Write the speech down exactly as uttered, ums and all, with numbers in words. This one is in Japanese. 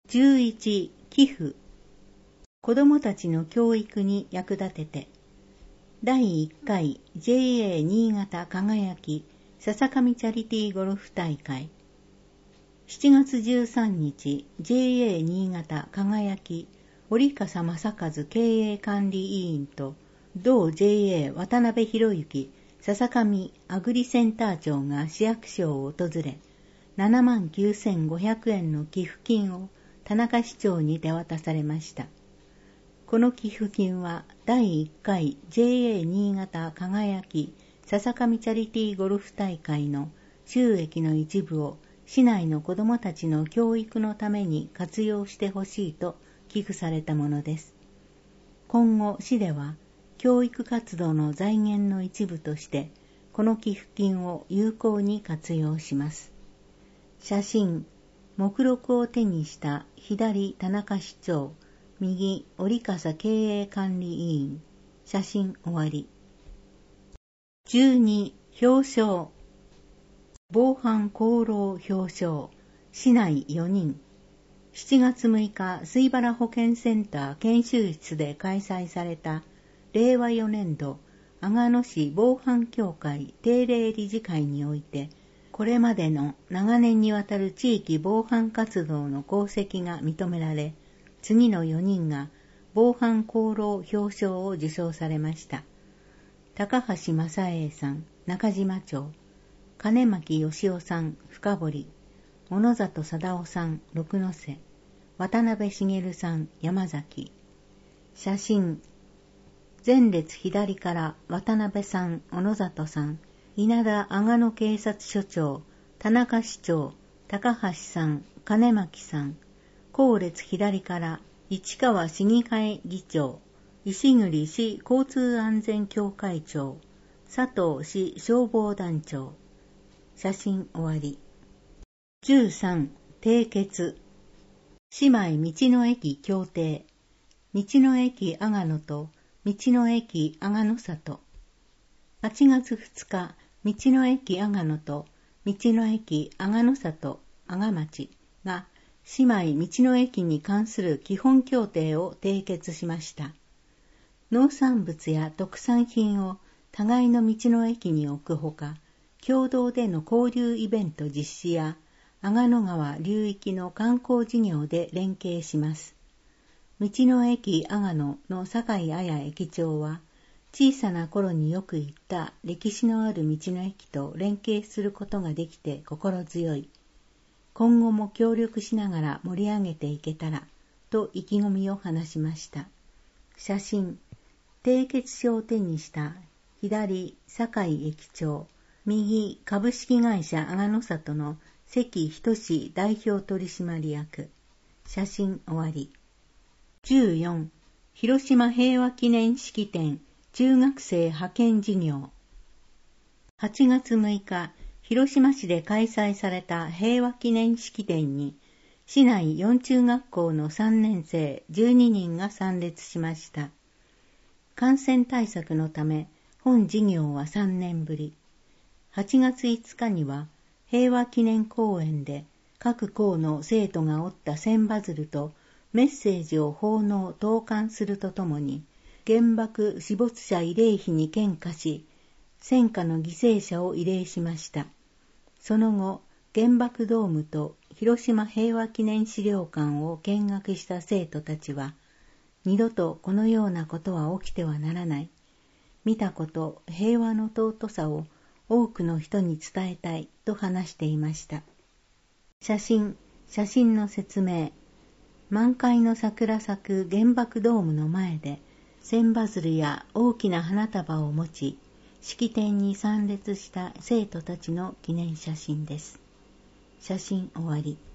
じゅういち、寄付。子どもたちの教育に役立てて。だいいっかい ジェイエー 新潟輝き笹上チャリティーゴルフ大会。しちがつじゅうさんにち ジェイエー 新潟輝き折笠正和経営管理委員と同 ジェイエー 渡辺博之笹上アグリセンター長が市役所を訪れ、ななまんきゅうせんごひゃくえんの寄付金を田中市長に手渡されました。この寄付金はだいいっかい ジェイエー 新潟輝き笹上チャリティーゴルフ大会の収益の一部を市内の子どもたちの教育のために活用してほしいと寄付されたものです。今後市では教育活動の財源の一部としてこの寄付金を有効に活用します。写真、目録を手にした左田中市長、右折笠経営管理委員。写真終わり。じゅうに、表彰。防犯功労表彰。市内よにん。しちがつむいか、水原保健センター研修室で開催されたれいわよねんど阿賀野市防犯協会定例理事会において、これまでの長年にわたる地域防犯活動の功績が認められ、次のよにんが防犯功労表彰を受賞されました。高橋正栄さん、中島町、金巻義夫さん、深堀、小野里貞夫さん、六ノ瀬、渡辺茂さん、山崎。写真、前列左から渡辺さん、小野里さん、稲田阿賀野警察署長、田中市長、高橋さん、金巻さん、後列左から市川市議会議長、石栗市交通安全協会長、佐藤市消防団長。写真終わり。じゅうさん、締結。姉妹道の駅協定。道の駅阿賀野と道の駅阿賀野里。はちがつふつか、道の駅阿賀野と道の駅阿賀野里阿賀町が姉妹道の駅に関する基本協定を締結しました。農産物や特産品を互いの道の駅に置くほか、共同での交流イベント実施や阿賀野川流域の観光事業で連携します。道の駅阿賀野の酒井彩駅長は、小さな頃によく行った歴史のある道の駅と連携することができて心強い。今後も協力しながら盛り上げていけたらと意気込みを話しました。写真、締結書を手にした左酒井駅長、右株式会社阿賀野里の関仁代表取締役。写真終わり。じゅうよん、広島平和記念式典中学生派遣事業。はちがつむいか、広島市で開催された平和記念式典に、市内よん中学校のさんねんせいじゅうににんが参列しました。感染対策のため、本事業はさんねんぶり。はちがついつかには、平和記念公園で各校の生徒が折った千羽鶴とメッセージを奉納投函するとともに、原爆死没者慰霊碑に献花し、戦火の犠牲者を慰霊しました。その後、原爆ドームと広島平和記念資料館を見学した生徒たちは、二度とこのようなことは起きてはならない。見たこと、平和の尊さを多くの人に伝えたいと話していました。写真、写真の説明。満開の桜咲く原爆ドームの前で、千羽鶴や大きな花束を持ち、式典に参列した生徒たちの記念写真です。写真終わり。